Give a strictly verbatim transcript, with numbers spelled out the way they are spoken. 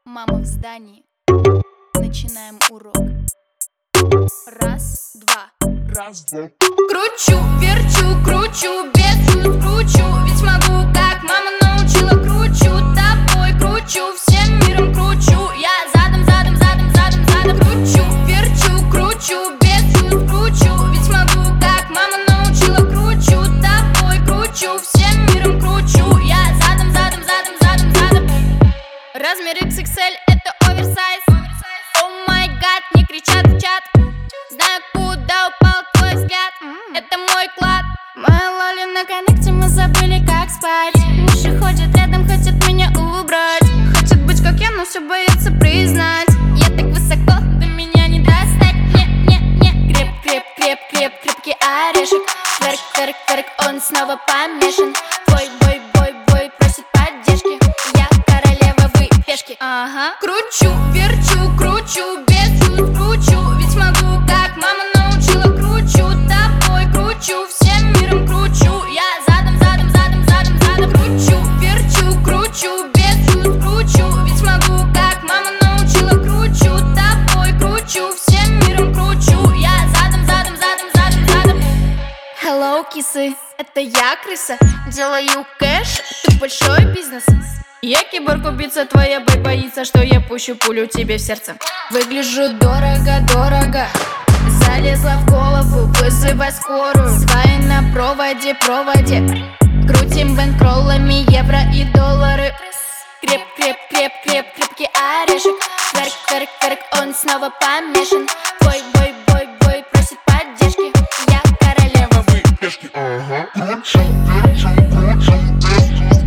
Мама в здании. Начинаем урок. Раз, два. Раз, два. Кручу, верчу, кручу, бешусь, кручу. Ведь могу, как мама научила. Кручу тобой, кручу, всем миром кручу. Я задом, задом, задом, задом, задом. Кручу, верчу, кручу, бешусь, кручу. Ведь могу, как мама научила. Кручу тобой, кручу, всем миром кручу. Я задом, задом, задом, задом, задом. Размер икс икс эль это оверсайз. О май гад, не кричат в чат. Знаю, куда упал твой взгляд. Это мой клад. Моя лоли на коннекте, мы забыли, как спать. Миши ходит рядом, хочет меня убрать. Хочет быть как я, но все боится признать. Я так высоко, до меня не достать. Не, не, не. Креп, креп, креп, креп, крепкий орешек. Тверк, тверк, тверк, он снова помешан. Бой, бой, бой, бой, просит поддержки. Я королева, вы пешки. Ага. Кручу, верчу, кручу, бешусь, кручу. Ведь могу, как мама научила. Кручу тобой, кручу, всем миром кручу. Я задом, задом, задом, задом, задом. Кручу, верчу, кручу, бешусь, кручу. Ведь могу, как мама научила. Кручу тобой, кручу, всем миром кручу. Я задом, задом, задом, задом, задом. Hello, кисы, это я, крыса. Делаю кэш, это большой бизнес. Я киборг, убийца, твоя бой боится, что я пущу пулю тебе в сердце. Выгляжу дорого, дорого. Залезла в голову, вызывай скорую. Сваи на проводе, проводе. Крутим бэнкроллами евро и доллары. Креп, креп, креп, креп, крепкий орешек. Тверк, тверк, тверк, он снова помешан. Бой, бой, бой, бой, просит поддержки. Я королева, Вы пешки, ага. Кручу, верчу, кручу, бешусь.